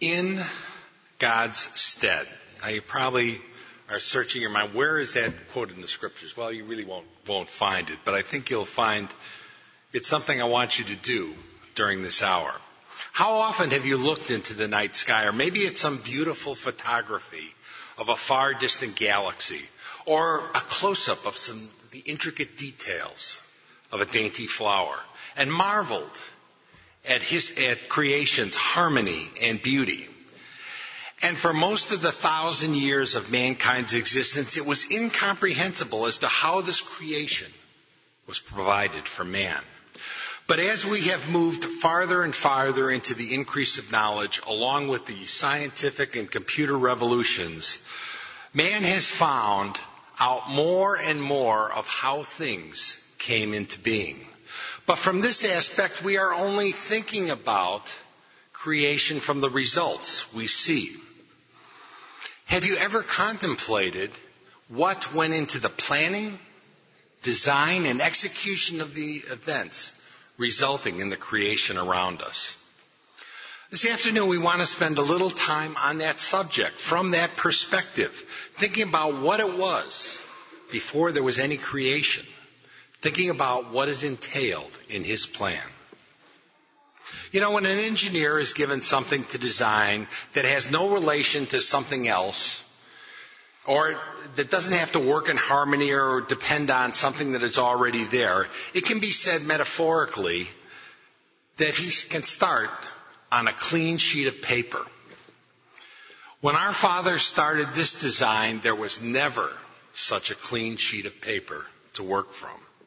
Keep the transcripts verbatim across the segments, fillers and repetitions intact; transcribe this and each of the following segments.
in God's stead. Now you probably are searching your mind, where is that quoted in the scriptures? Well, you really won't won't find it, but I think you'll find it's something I want you to do during this hour. How often have you looked into the night sky, or maybe it's some beautiful photography of a far distant galaxy, or a close-up of some of the intricate details of a dainty flower, and marveled at his at creation's harmony and beauty? And for most of the thousand years of mankind's existence, it was incomprehensible as to how this creation was provided for man. But as we have moved farther and farther into the increase of knowledge, along with the scientific and computer revolutions, man has found out more and more of how things came into being. But from this aspect, we are only thinking about creation from the results we see. Have you ever contemplated what went into the planning, design, and execution of the events resulting in the creation around us? This afternoon, we want to spend a little time on that subject, from that perspective, thinking about what it was before there was any creation, thinking about what is entailed in his plan. You know, when an engineer is given something to design that has no relation to something else, or that doesn't have to work in harmony or depend on something that is already there, it can be said metaphorically that he can start on a clean sheet of paper. When our father started this design, there was never such a clean sheet of paper to work from.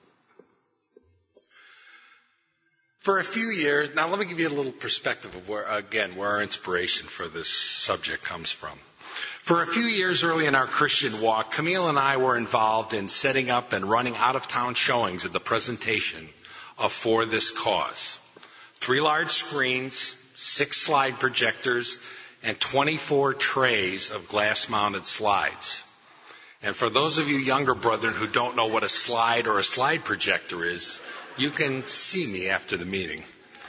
For a few years, now let me give you a little perspective of where, again, where our inspiration for this subject comes from. For a few years early in our Christian walk, Camille and I were involved in setting up and running out-of-town showings of the presentation of For This Cause. Three large screens, six slide projectors, and twenty-four trays of glass-mounted slides. And for those of you younger brethren who don't know what a slide or a slide projector is, you can see me after the meeting.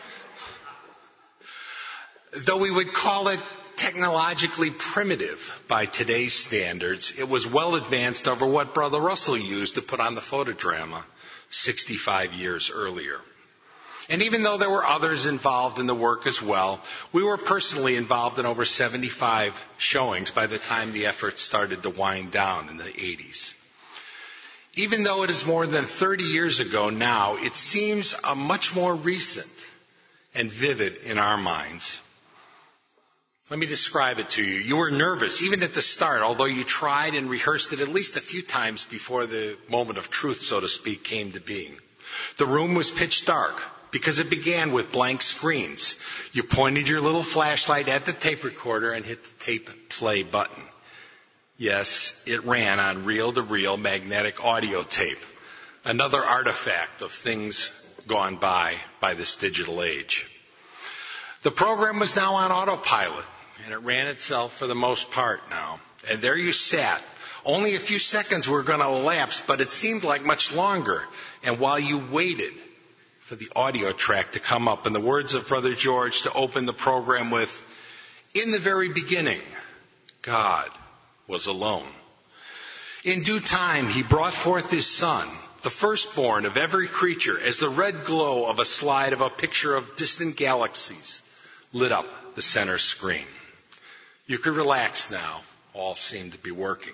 Though we would call it technologically primitive by today's standards, it was well advanced over what Brother Russell used to put on the photodrama sixty-five years earlier. And even though there were others involved in the work as well, we were personally involved in over seventy-five showings by the time the effort started to wind down in the eighties. Even though it is more than thirty years ago now, it seems a much more recent and vivid in our minds. Let me describe it to you. You were nervous, even at the start, although you tried and rehearsed it at least a few times before the moment of truth, so to speak, came to being. The room was pitch dark because it began with blank screens. You pointed your little flashlight at the tape recorder and hit the tape play button. Yes, it ran on reel-to-reel magnetic audio tape, another artifact of things gone by by this digital age. The program was now on autopilot, and it ran itself for the most part now. And there you sat. Only a few seconds were going to elapse, but it seemed like much longer. And while you waited for the audio track to come up and the words of Brother George to open the program with, "In the very beginning, God was alone. In due time, he brought forth his son, the firstborn of every creature, as the red glow of a slide of a picture of distant galaxies lit up the center screen." You could relax now. All seemed to be working.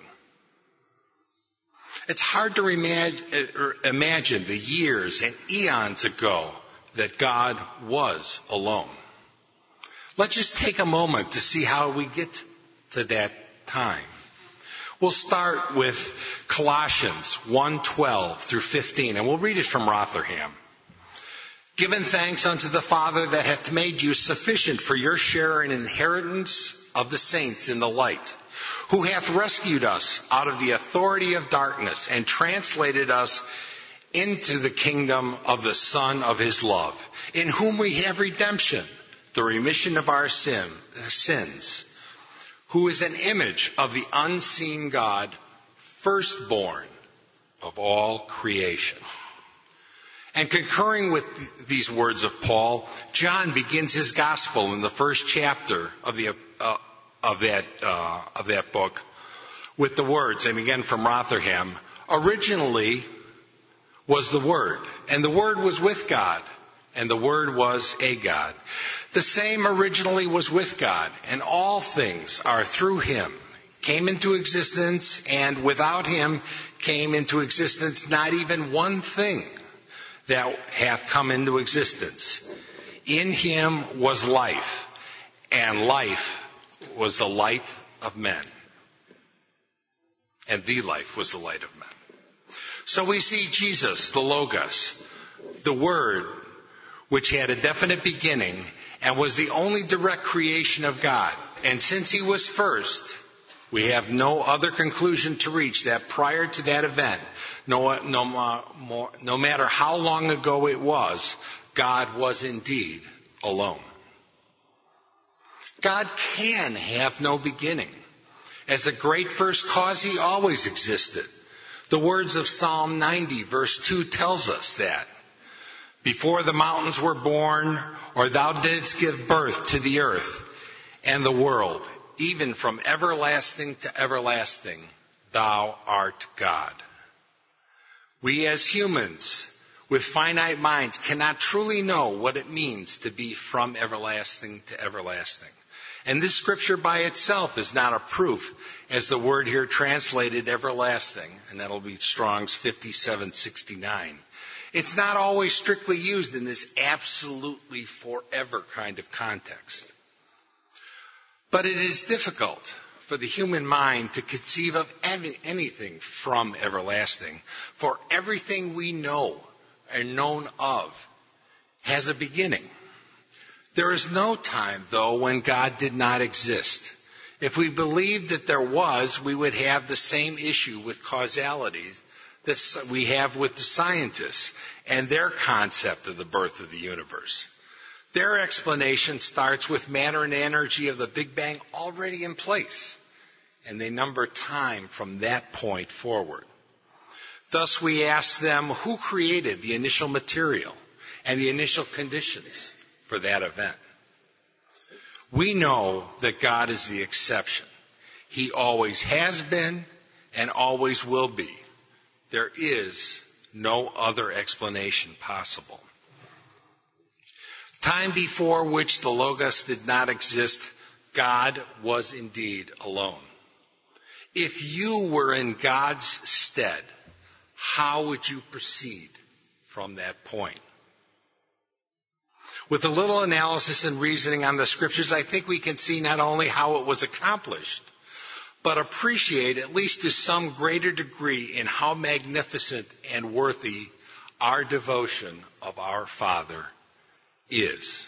It's hard to imagine the years and eons ago that God was alone. Let's just take a moment to see how we get to that time. We'll start with Colossians one twelve through fifteen, and we'll read it from Rotherham. "Giving thanks unto the Father that hath made you sufficient for your share in inheritance of the saints in the light, who hath rescued us out of the authority of darkness and translated us into the kingdom of the Son of his love, in whom we have redemption, the remission of our sin, sins, who is an image of the unseen God, firstborn of all creation." And concurring with th- these words of Paul, John begins his gospel in the first chapter of the uh, of that uh, of that book with the words, and again from Rotherham, originally was the Word, and the Word was with God, and the Word was a God. The same originally was with God, and all things are through him, came into existence, and without him came into existence not even one thing that hath come into existence. In him was life, and life was the light of men. And the life was the light of men. So we see Jesus, the Logos, the Word, which had a definite beginning and was the only direct creation of God. And since he was first, we have no other conclusion to reach that prior to that event, no, no, more, no matter how long ago it was, God was indeed alone. God can have no beginning. As a great first cause, he always existed. The words of Psalm ninety, verse two tells us that. Before the mountains were born, or thou didst give birth to the earth and the world, even from everlasting to everlasting, thou art God. We as humans with finite minds cannot truly know what it means to be from everlasting to everlasting. And this scripture by itself is not a proof, as the word here translated everlasting, and that'll be Strong's fifty-seven sixty-nine. It's not always strictly used in this absolutely forever kind of context. But it is difficult for the human mind to conceive of any, anything from everlasting, for everything we know and known of has a beginning. There is no time, though, when God did not exist. If we believed that there was, we would have the same issue with causality that we have with the scientists and their concept of the birth of the universe. Their explanation starts with matter and energy of the Big Bang already in place, and they number time from that point forward. Thus we ask them, who created the initial material and the initial conditions for that event? We know that God is the exception. He always has been and always will be. There is no other explanation possible. Time before which the Logos did not exist, God was indeed alone. If you were in God's stead, how would you proceed from that point? With a little analysis and reasoning on the scriptures, I think we can see not only how it was accomplished, but appreciate, at least to some greater degree, in how magnificent and worthy our devotion of our Father is.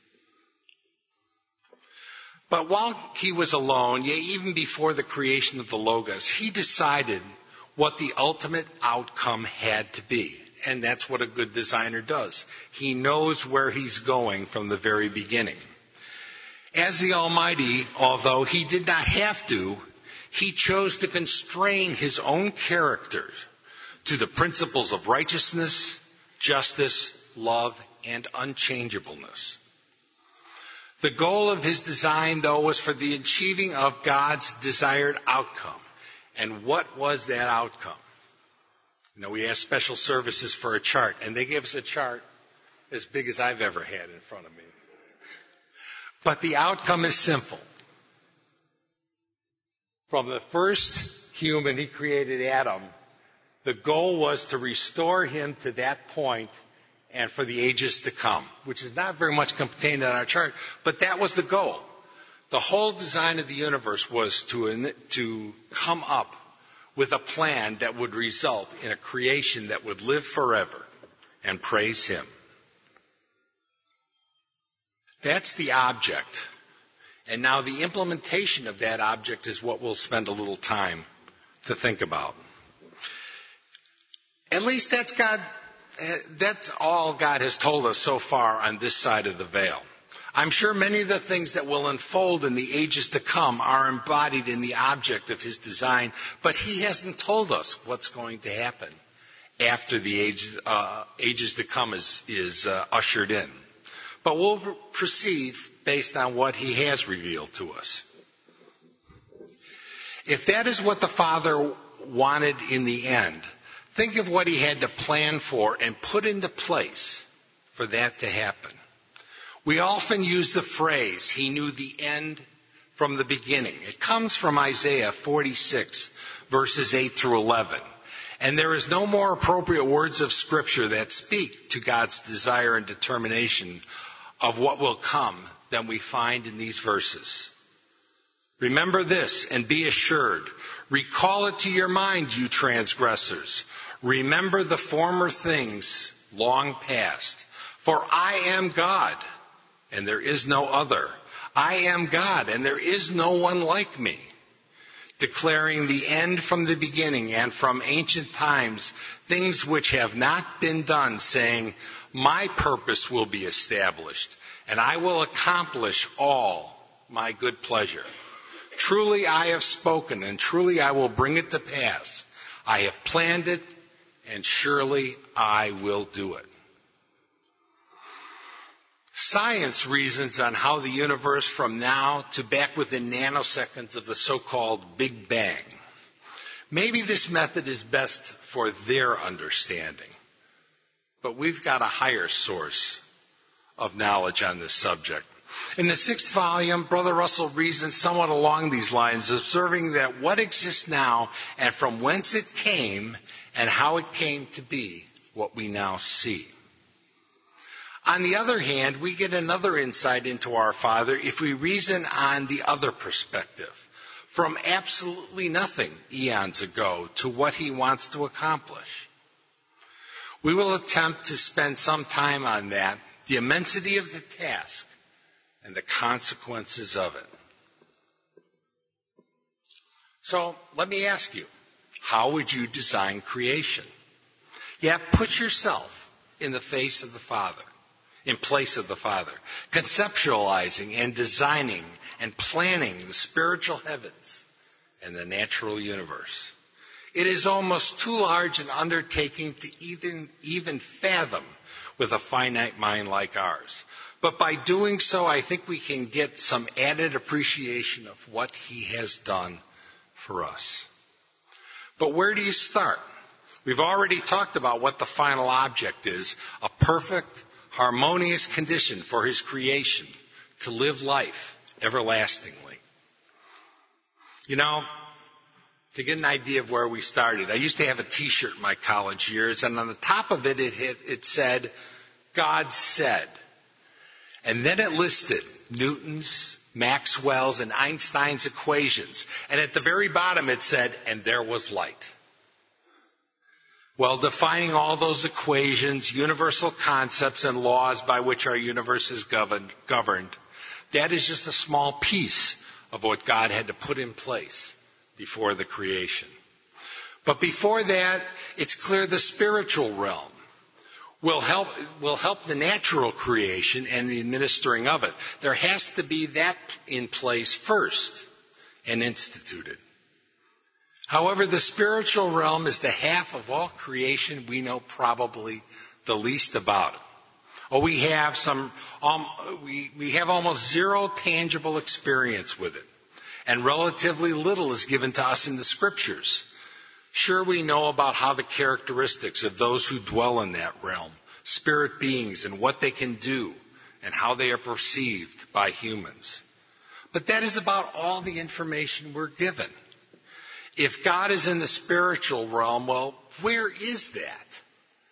But while he was alone, yea, even before the creation of the Logos, he decided what the ultimate outcome had to be. And that's what a good designer does. He knows where he's going from the very beginning. As the Almighty, although he did not have to, he chose to constrain his own character to the principles of righteousness, justice, love, and unchangeableness. The goal of his design, though, was for the achieving of God's desired outcome. And what was that outcome? You know, we asked special services for a chart, and they gave us a chart as big as I've ever had in front of me. But the outcome is simple. From the first human he created, Adam, the goal was to restore him to that point and for the ages to come, which is not very much contained on our chart, but that was the goal. The whole design of the universe was to, to come up with a plan that would result in a creation that would live forever and praise him. That's the object. And now the implementation of that object is what we'll spend a little time to think about. At least that's God, that's all God has told us so far on this side of the veil. I'm sure many of the things that will unfold in the ages to come are embodied in the object of his design, but he hasn't told us what's going to happen. after the age, uh, ages to come is, is uh, ushered in. But we'll proceed based on what he has revealed to us. If that is what the Father wanted in the end, think of what he had to plan for and put into place for that to happen. We often use the phrase, he knew the end from the beginning. It comes from Isaiah forty-six, verses eight through eleven. And there is no more appropriate words of Scripture that speak to God's desire and determination of what will come than we find in these verses. Remember this and be assured. Recall it to your mind, you transgressors. Remember the former things long past. For I am God, and there is no other. I am God, and there is no one like me. Declaring the end from the beginning and from ancient times, things which have not been done, saying, my purpose will be established, and I will accomplish all my good pleasure. Truly I have spoken, and truly I will bring it to pass. I have planned it, and surely I will do it. Science reasons on how the universe from now to back within nanoseconds of the so-called Big Bang. Maybe this method is best for their understanding, but we've got a higher source of knowledge on this subject. In the sixth volume, Brother Russell reasons somewhat along these lines, observing that what exists now and from whence it came and how it came to be what we now see. On the other hand, we get another insight into our Father if we reason on the other perspective, from absolutely nothing eons ago to what he wants to accomplish. We will attempt to spend some time on that, the immensity of the task, and the consequences of it. So let me ask you, how would you design creation? Yeah, put yourself in the face of the Father, in place of the Father, conceptualizing and designing and planning the spiritual heavens and the natural universe. It is almost too large an undertaking to even, even fathom with a finite mind like ours. But by doing so, I think we can get some added appreciation of what he has done for us. But where do you start? We've already talked about what the final object is, a perfect, harmonious condition for his creation to live life everlastingly. You know, to get an idea of where we started, I used to have a t-shirt in my college years, and on the top of it, it, hit, it said, God said. And then it listed Newton's, Maxwell's, and Einstein's equations. And at the very bottom it said, and there was light. Well, defining all those equations, universal concepts, and laws by which our universe is governed, governed, that is just a small piece of what God had to put in place before the creation. But before that, it's clear the spiritual realm will help, will help the natural creation and the administering of it. There has to be that in place first and instituted. However, the spiritual realm is the half of all creation we know probably the least about. Oh, we have some, um, we, we have almost zero tangible experience with it. And relatively little is given to us in the scriptures. Sure, we know about how the characteristics of those who dwell in that realm, spirit beings, and what they can do, and how they are perceived by humans. But that is about all the information we're given. If God is in the spiritual realm, well, where is that?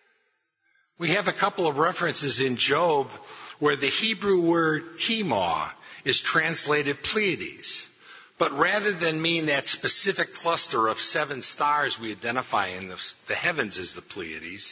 We have a couple of references in Job where the Hebrew word chemah is translated Pleiades. But rather than mean that specific cluster of seven stars we identify in the, the heavens as the Pleiades,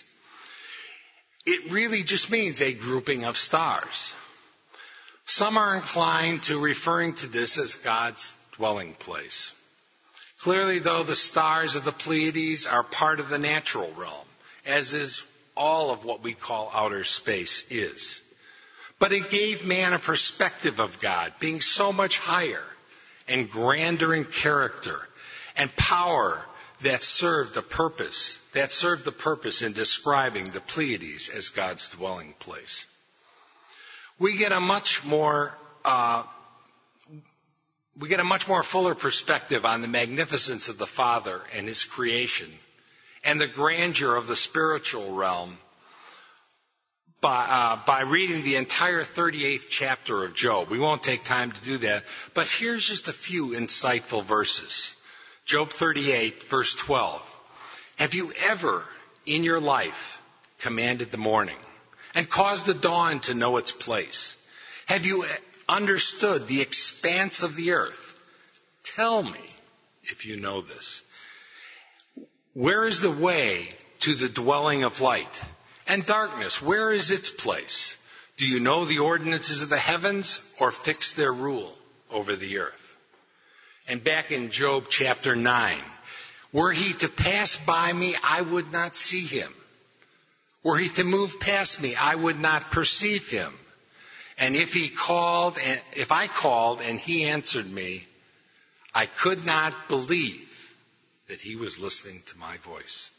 it really just means a grouping of stars. Some are inclined to referring to this as God's dwelling place. Clearly, though, the stars of the Pleiades are part of the natural realm, as is all of what we call outer space is. But it gave man a perspective of God, being so much higher and grander in character and power that served a purpose, that served the purpose in describing the Pleiades as God's dwelling place. We get a much more, uh, we get a much more fuller perspective on the magnificence of the Father and His creation and the grandeur of the spiritual realm by, uh, by reading the entire thirty-eighth chapter of Job. We won't take time to do that, but here's just a few insightful verses. Job thirty-eight, verse twelve. Have you ever in your life commanded the morning and caused the dawn to know its place? Have you understood the expanse of the earth? Tell me if you know this. Where is the way to the dwelling of light? And darkness, where is its place? Do you know the ordinances of the heavens, or fix their rule over the earth? And back in Job chapter nine, were he to pass by me, I would not see him. Were he to move past me, I would not perceive him. And if he called, and if I called and he answered me, I could not believe that he was listening to my voice.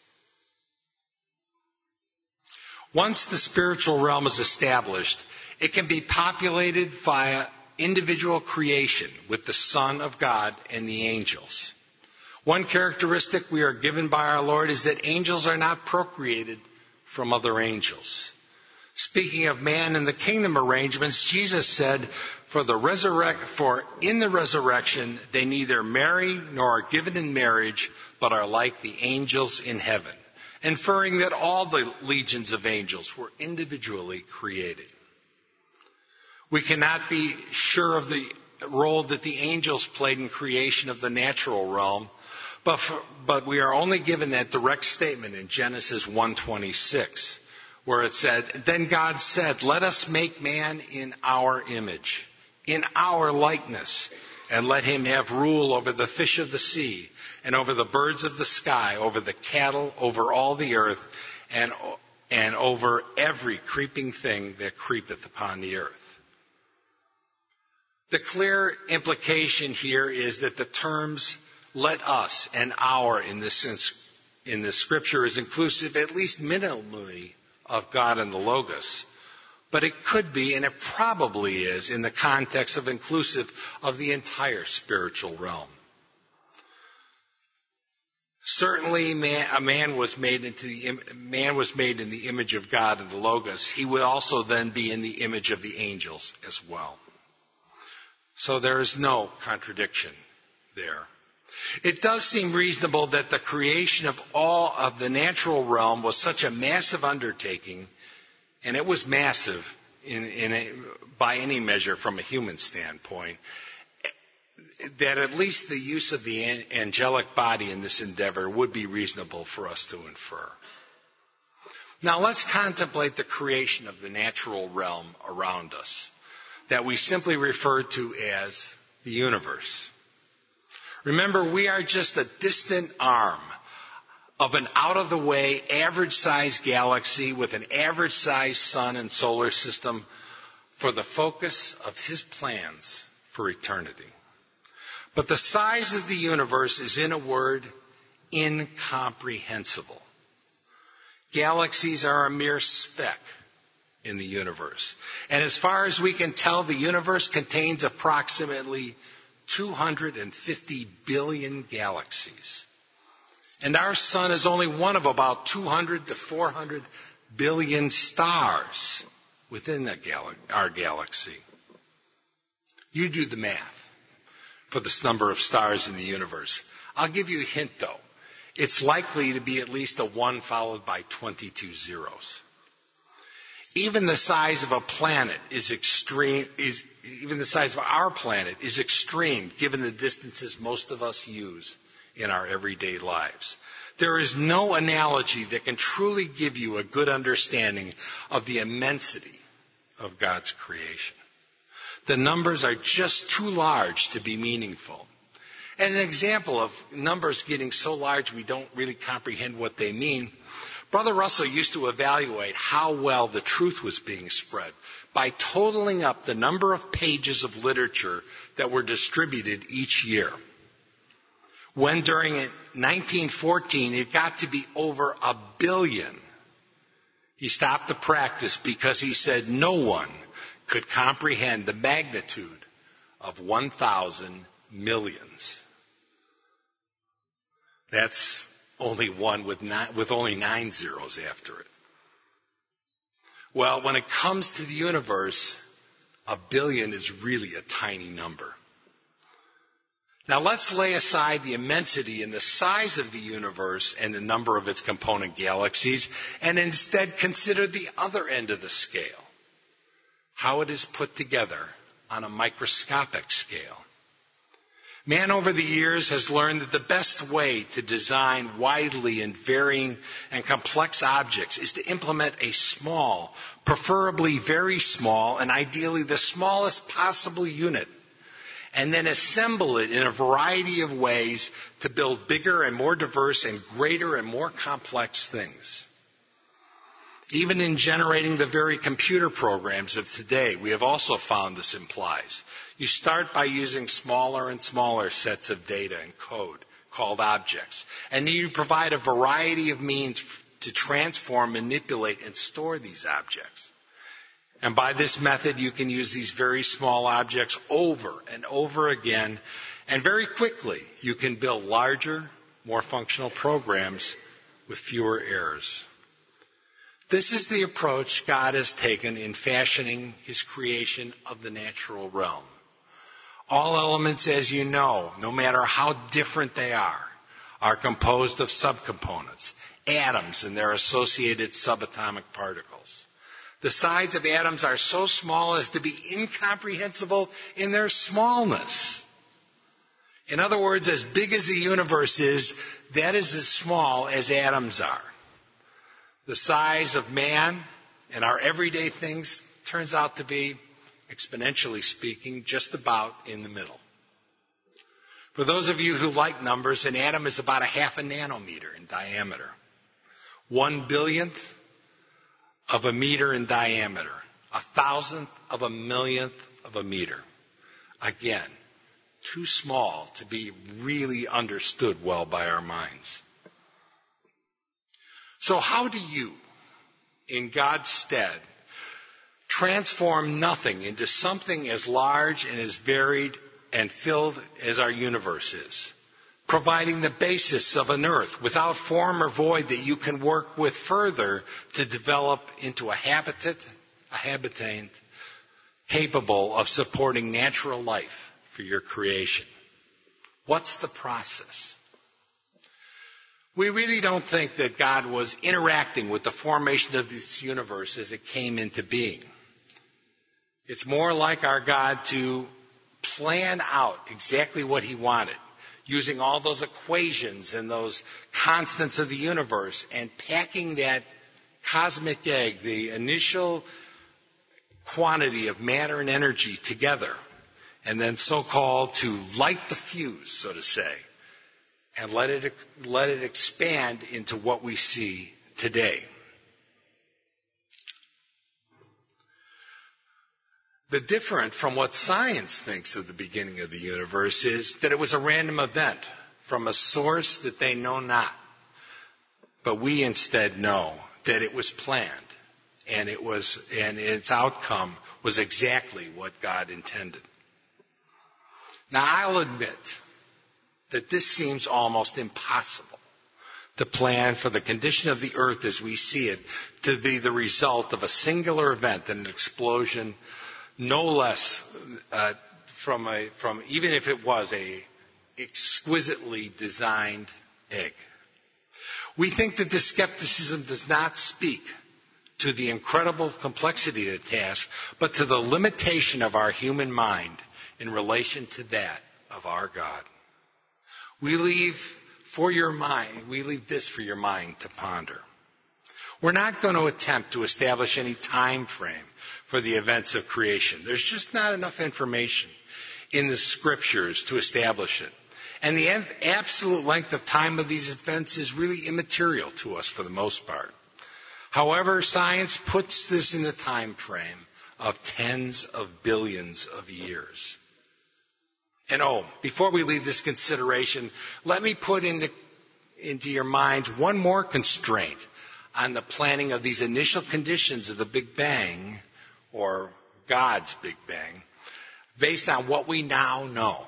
Once the spiritual realm is established, it can be populated via individual creation with the Son of God and the angels. One characteristic we are given by our Lord is that angels are not procreated from other angels. Speaking of man in the kingdom arrangements, Jesus said, for the resurrect, for in the resurrection they neither marry nor are given in marriage, but are like the angels in heaven, inferring that all the legions of angels were individually created. We cannot be sure of the role that the angels played in creation of the natural realm, but, for, but we are only given that direct statement in Genesis one twenty-six, where it said, then God said, let us make man in our image, in our likeness, and let him have rule over the fish of the sea, and over the birds of the sky, over the cattle, over all the earth, and, and over every creeping thing that creepeth upon the earth. The clear implication here is that the terms let us and our in this, in this scripture is inclusive, at least minimally, of God and the Logos. But it could be, and it probably is, in the context of inclusive of the entire spiritual realm. Certainly, man, a man was made into the man was made in the image of God and the Logos. He would also then be in the image of the angels as well. So there is no contradiction there. It does seem reasonable that the creation of all of the natural realm was such a massive undertaking, and it was massive in, in a, by any measure from a human standpoint, that at least the use of the angelic body in this endeavor would be reasonable for us to infer. Now let's contemplate the creation of the natural realm around us, that we simply refer to as the universe. Remember, we are just a distant arm of an out-of-the-way, average-sized galaxy with an average-sized sun and solar system for the focus of His plans for eternity. But the size of the universe is, in a word, incomprehensible. Galaxies are a mere speck in the universe. And as far as we can tell, the universe contains approximately two hundred fifty billion galaxies. And our sun is only one of about two hundred to four hundred billion stars within the gal- our galaxy. You do the math for this number of stars in the universe. I'll give you a hint, though. It's likely to be at least a one followed by twenty-two zeros. Even the size of a planet is extreme, is, even the size of our planet is extreme given the distances most of us use in our everyday lives. There is no analogy that can truly give you a good understanding of the immensity of God's creation. The numbers are just too large to be meaningful. As an example of numbers getting so large we don't really comprehend what they mean, Brother Russell used to evaluate how well the truth was being spread by totaling up the number of pages of literature that were distributed each year. when during nineteen fourteen it got to be over a billion, he stopped the practice because he said no one could comprehend the magnitude of one thousand millions. That's only one with, nine, with only nine zeros after it. Well, when it comes to the universe, a billion is really a tiny number. Now let's lay aside the immensity and the size of the universe and the number of its component galaxies and instead consider the other end of the scale, how it is put together on a microscopic scale. Man over the years has learned that the best way to design widely and varying and complex objects is to implement a small, preferably very small, and ideally the smallest possible unit, and then assemble it in a variety of ways to build bigger and more diverse and greater and more complex things. Even in generating the very computer programs of today, we have also found this implies. You start by using smaller and smaller sets of data and code called objects, and then you provide a variety of means to transform, manipulate, and store these objects. And by this method, you can use these very small objects over and over again, and very quickly you can build larger, more functional programs with fewer errors. This is the approach God has taken in fashioning his creation of the natural realm. All elements, as you know, no matter how different they are, are composed of subcomponents, atoms and their associated subatomic particles. The size of atoms are so small as to be incomprehensible in their smallness. In other words, as big as the universe is, that is as small as atoms are. The size of man and our everyday things turns out to be, exponentially speaking, just about in the middle. For those of you who like numbers, an atom is about a half a nanometer in diameter. One billionth of a meter in diameter. A thousandth of a millionth of a meter. Again, too small to be really understood well by our minds. So how do you, in God's stead, transform nothing into something as large and as varied and filled as our universe is, providing the basis of an earth without form or void that you can work with further to develop into a habitat, a habitat capable of supporting natural life for your creation? What's the process? We really don't think that God was interacting with the formation of this universe as it came into being. It's more like our God to plan out exactly what he wanted, using all those equations and those constants of the universe and packing that cosmic egg, the initial quantity of matter and energy together, and then so-called to light the fuse, so to say, and let it, let it expand into what we see today. The different from what science thinks of the beginning of the universe is that it was a random event from a source that they know not. But we instead know that it was planned, and it was, and its outcome was exactly what God intended. Now, I'll admit that this seems almost impossible to plan for the condition of the earth as we see it to be the result of a singular event, an explosion, no less uh, from a from even if it was a exquisitely designed egg. We think that this skepticism does not speak to the incredible complexity of the task, but to the limitation of our human mind in relation to that of our God. We leave for your mind, we leave this for your mind to ponder. We're not going to attempt to establish any time frame for the events of creation. There's just not enough information in the scriptures to establish it. And the absolute length of time of these events is really immaterial to us for the most part. However, science puts this in the time frame of tens of billions of years. And oh, before we leave this consideration, let me put into, into your minds one more constraint on the planning of these initial conditions of the Big Bang, or God's Big Bang, based on what we now know.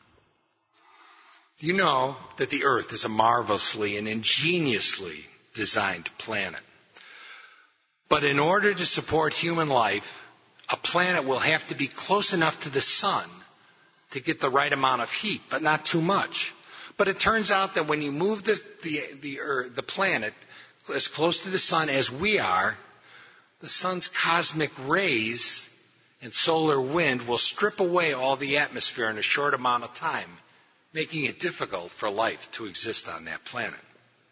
You know that the Earth is a marvelously and ingeniously designed planet. But in order to support human life, a planet will have to be close enough to the sun to get the right amount of heat, but not too much. But it turns out that when you move the, the, the, Earth, the planet as close to the sun as we are, the sun's cosmic rays and solar wind will strip away all the atmosphere in a short amount of time, making it difficult for life to exist on that planet.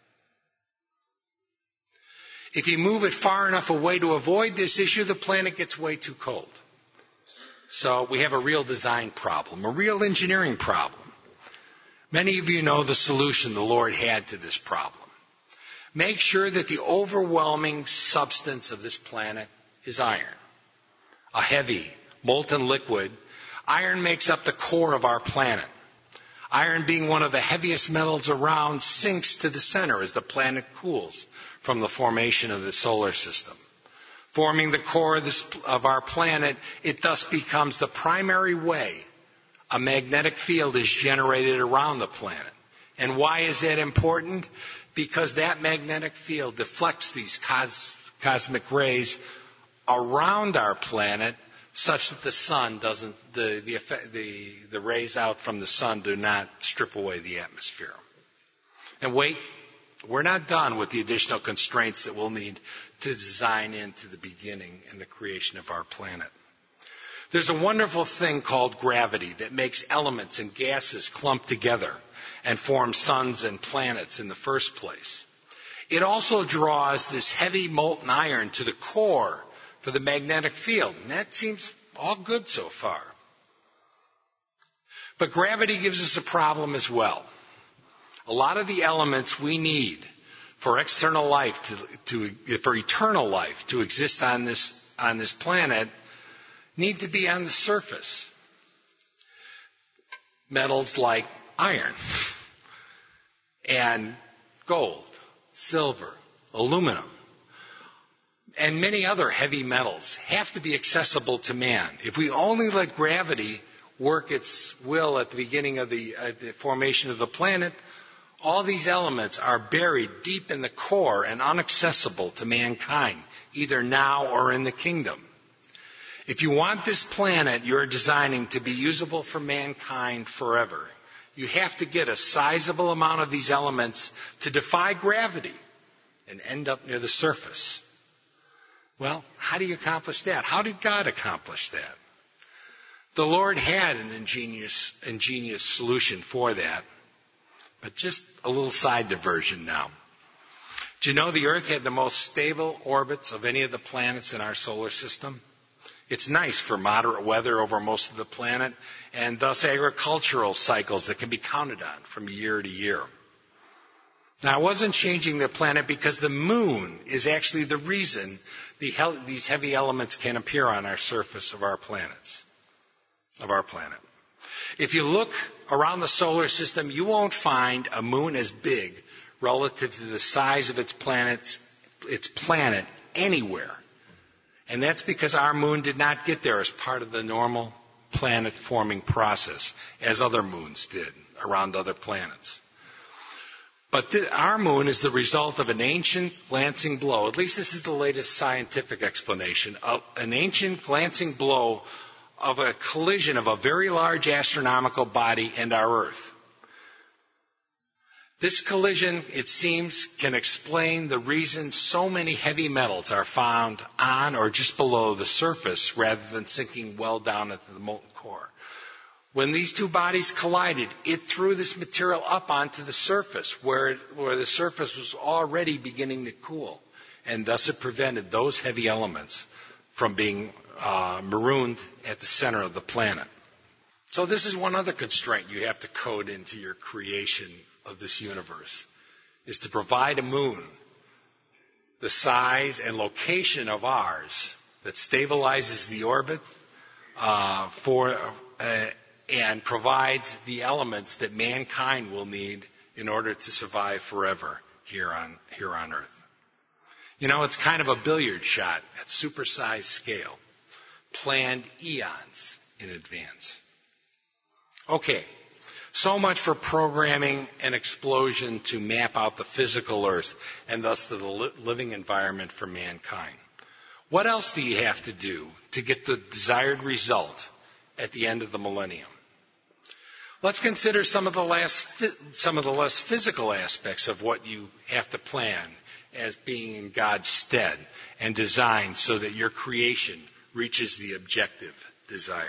If you move it far enough away to avoid this issue, the planet gets way too cold. So we have a real design problem, a real engineering problem. Many of you know the solution the Lord had to this problem. Make sure that the overwhelming substance of this planet is iron. A heavy, molten liquid, iron makes up the core of our planet. Iron, being one of the heaviest metals around, sinks to the center as the planet cools from the formation of the solar system. Forming the core of, this, of our planet, it thus becomes the primary way a magnetic field is generated around the planet. And why is that important? Because that magnetic field deflects these cos- cosmic rays around our planet, such that the sun doesn't, the, the, effect, the, the rays out from the sun do not strip away the atmosphere. And wait, we're not done with the additional constraints that we'll need to design into the beginning and the creation of our planet. There's a wonderful thing called gravity that makes elements and gases clump together and form suns and planets in the first place. It also draws this heavy molten iron to the core for the magnetic field. And that seems all good so far. But gravity gives us a problem as well. A lot of the elements we need for external life, to, to, for eternal life to exist on this, on this planet need to be on the surface. Metals like iron and gold, silver, aluminum, and many other heavy metals have to be accessible to man. If we only let gravity work its will at the beginning of the, uh, the formation of the planet, all these elements are buried deep in the core and inaccessible to mankind, either now or in the kingdom. If you want this planet you're designing to be usable for mankind forever, you have to get a sizable amount of these elements to defy gravity and end up near the surface. Well, how do you accomplish that? How did God accomplish that? The Lord had an ingenious, ingenious solution for that. But just a little side diversion now. Do you know the Earth had the most stable orbits of any of the planets in our solar system? It's nice for moderate weather over most of the planet, and thus agricultural cycles that can be counted on from year to year. Now, I wasn't changing the planet because the moon is actually the reason the he- these heavy elements can appear on our surface of our planets, of our planet. If you look around the solar system, you won't find a moon as big relative to the size of its planet, its planet anywhere. And that's because our moon did not get there as part of the normal planet forming process, as other moons did around other planets. But th- our moon is the result of an ancient glancing blow. At least this is the latest scientific explanation. Of an ancient glancing blow of a collision of a very large astronomical body and our Earth. This collision, it seems, can explain the reason so many heavy metals are found on or just below the surface rather than sinking well down into the molten core. When these two bodies collided, it threw this material up onto the surface where, it, where the surface was already beginning to cool, and thus it prevented those heavy elements from being uh, marooned at the center of the planet. So this is one other constraint you have to code into your creation of this universe, is to provide a moon the size and location of ours that stabilizes the orbit uh, for uh, and provides the elements that mankind will need in order to survive forever here on, here on earth. You know, it's kind of a billiard shot at supersized scale, planned eons in advance. Okay, so much for programming an explosion to map out the physical earth and thus the li- living environment for mankind. What else do you have to do to get the desired result at the end of the millennium? Let's consider some of the last, some of the less physical aspects of what you have to plan as being in God's stead and designed so that your creation reaches the objective desired.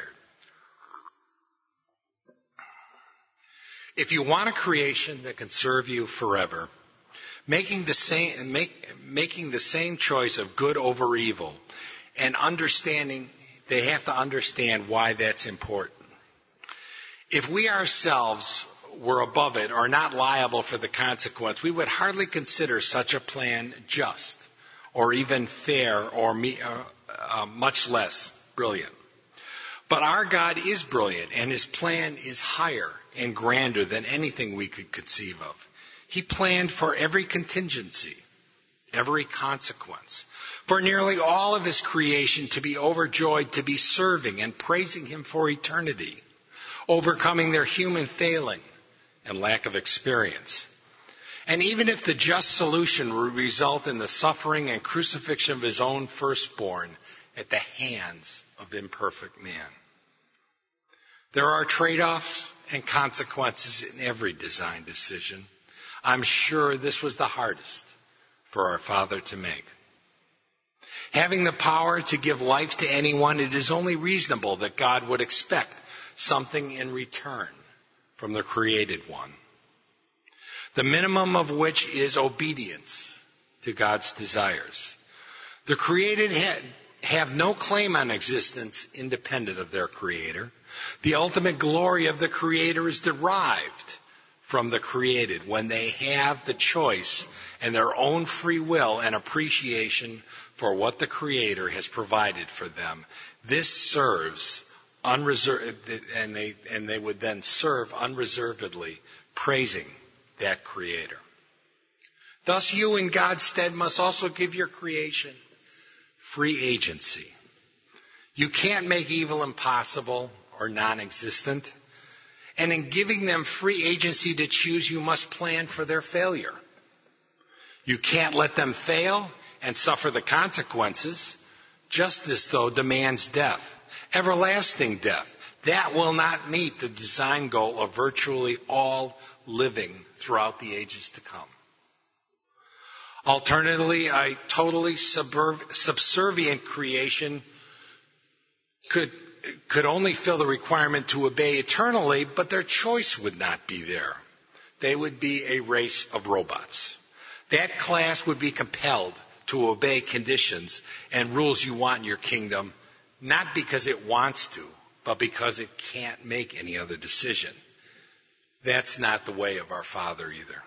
If you want a creation that can serve you forever, making the same, make, making the same choice of good over evil and understanding, they have to understand why that's important. If we ourselves were above it or not liable for the consequence, we would hardly consider such a plan just or even fair or me, uh, uh, much less brilliant. But our God is brilliant, and his plan is higher and grander than anything we could conceive of. He planned for every contingency, every consequence, for nearly all of his creation to be overjoyed, to be serving and praising him for eternity, overcoming their human failing and lack of experience. And even if the just solution would result in the suffering and crucifixion of his own firstborn at the hands of imperfect man. There are trade-offs and consequences in every design decision. I'm sure this was the hardest for our Father to make. Having the power to give life to anyone, it is only reasonable that God would expect something in return from the created one, the minimum of which is obedience to God's desires. The created have no claim on existence independent of their creator. The ultimate glory of the creator is derived from the created when they have the choice and their own free will and appreciation for what the creator has provided for them. This serves unreserved, and they, and they would then serve unreservedly, praising that creator. Thus you in God's stead must also give your creation free agency. You can't make evil impossible or non-existent. And in giving them free agency to choose, you must plan for their failure. You can't let them fail and suffer the consequences. Justice, though, demands death, everlasting death. That will not meet the design goal of virtually all living throughout the ages to come. Alternatively, a totally subservient creation could, could only fill the requirement to obey eternally, but their choice would not be there. They would be a race of robots. That class would be compelled to obey conditions and rules you want in your kingdom, not because it wants to, but because it can't make any other decision. That's not the way of our Father either.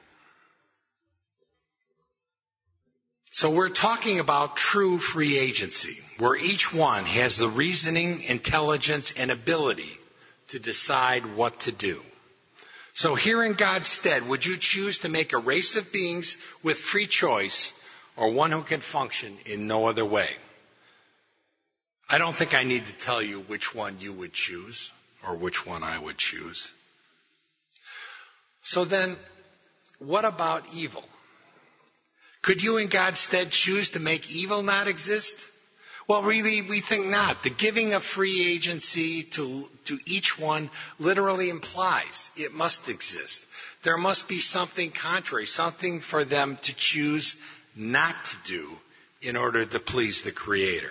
So we're talking about true free agency, where each one has the reasoning, intelligence, and ability to decide what to do. So here in God's stead, would you choose to make a race of beings with free choice, or one who can function in no other way? I don't think I need to tell you which one you would choose, or which one I would choose. So then, what about evil? Could you in God's stead choose to make evil not exist? Well, really, we think not. The giving of free agency to, to each one literally implies it must exist. There must be something contrary, something for them to choose not to do in order to please the Creator.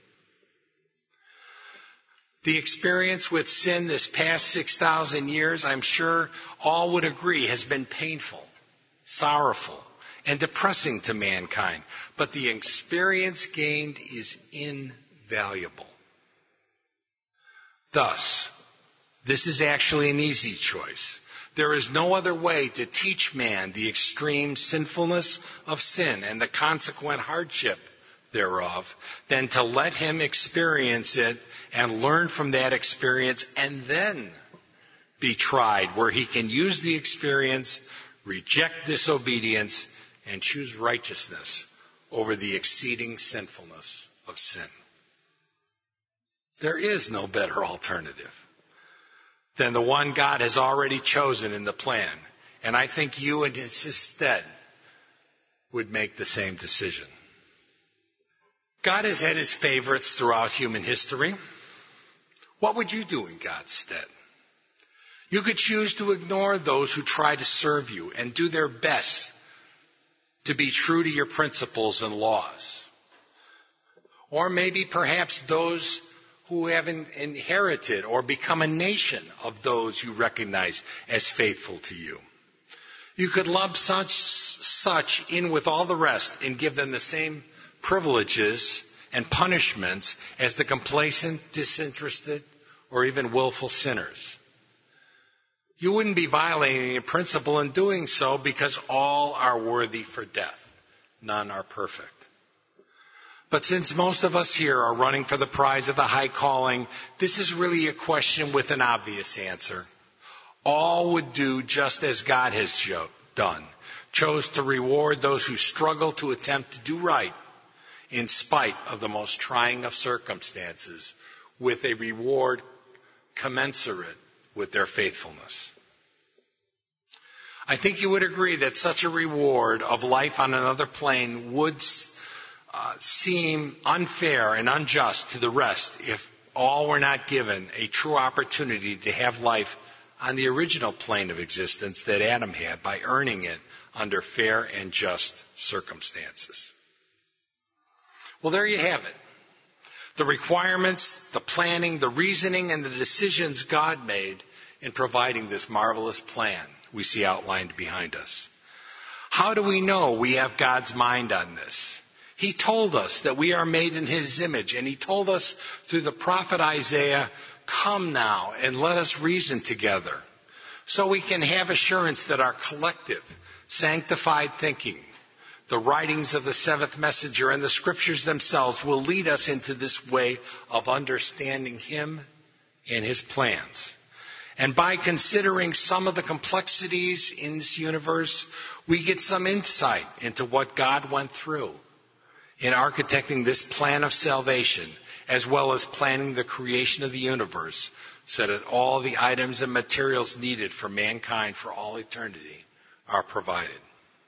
The experience with sin this past six thousand years, I'm sure all would agree, has been painful, sorrowful, and depressing to mankind. But the experience gained is invaluable. Thus, this is actually an easy choice. There is no other way to teach man the extreme sinfulness of sin and the consequent hardship thereof than to let him experience it and learn from that experience and then be tried, where he can use the experience, reject disobedience, and choose righteousness over the exceeding sinfulness of sin. There is no better alternative than the one God has already chosen in the plan. And I think you in his stead would make the same decision. God has had his favorites throughout human history. What would you do in God's stead? You could choose to ignore those who try to serve you and do their best to be true to your principles and laws. Or maybe perhaps those who have inherited or become a nation of those you recognize as faithful to you. You could lump such, such in with all the rest and give them the same privileges and punishments as the complacent, disinterested, or even willful sinners. You wouldn't be violating a principle in doing so, because all are worthy for death. None are perfect. But since most of us here are running for the prize of the high calling, this is really a question with an obvious answer. All would do just as God has done, chose to reward those who struggle to attempt to do right in spite of the most trying of circumstances, with a reward commensurate with their faithfulness. I think you would agree that such a reward of life on another plane would uh, seem unfair and unjust to the rest if all were not given a true opportunity to have life on the original plane of existence that Adam had by earning it under fair and just circumstances. Well, there you have it. The requirements, the planning, the reasoning, and the decisions God made in providing this marvelous plan we see outlined behind us. How do we know we have God's mind on this? He told us that we are made in his image, and he told us through the prophet Isaiah, "Come now and let us reason together," so we can have assurance that our collective, sanctified thinking, the writings of the seventh messenger, and the scriptures themselves will lead us into this way of understanding him and his plans. And by considering some of the complexities in this universe, we get some insight into what God went through in architecting this plan of salvation, as well as planning the creation of the universe, so that all the items and materials needed for mankind for all eternity are provided.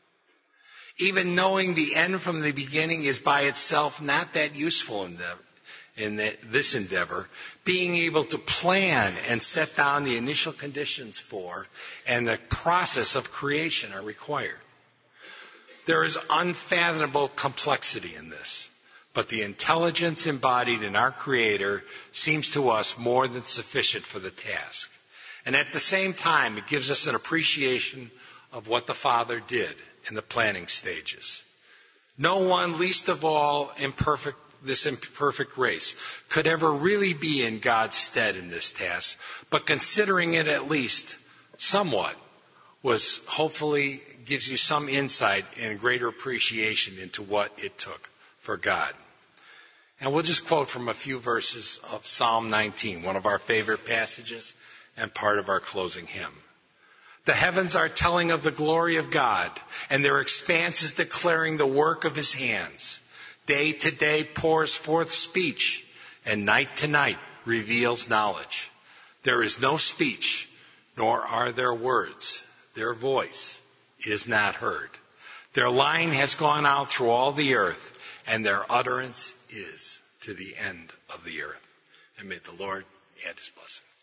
Even knowing the end from the beginning is by itself not that useful in, the, in the, this endeavor. Being able to plan and set down the initial conditions for and the process of creation are required. There is unfathomable complexity in this, but the intelligence embodied in our Creator seems to us more than sufficient for the task. And at the same time, it gives us an appreciation of what the Father did in the planning stages. No one, least of all imperfect, this imperfect race, could ever really be in God's stead in this task, but considering it at least somewhat was hopefully gives you some insight and greater appreciation into what it took for God. And we'll just quote from a few verses of Psalm nineteen, one of our favorite passages and part of our closing hymn. The heavens are telling of the glory of God, and their expanse is declaring the work of his hands. Day to day pours forth speech, and night to night reveals knowledge. There is no speech, nor are there words. Their voice is not heard. Their line has gone out through all the earth, and their utterance is to the end of the earth. And may the Lord add his blessing.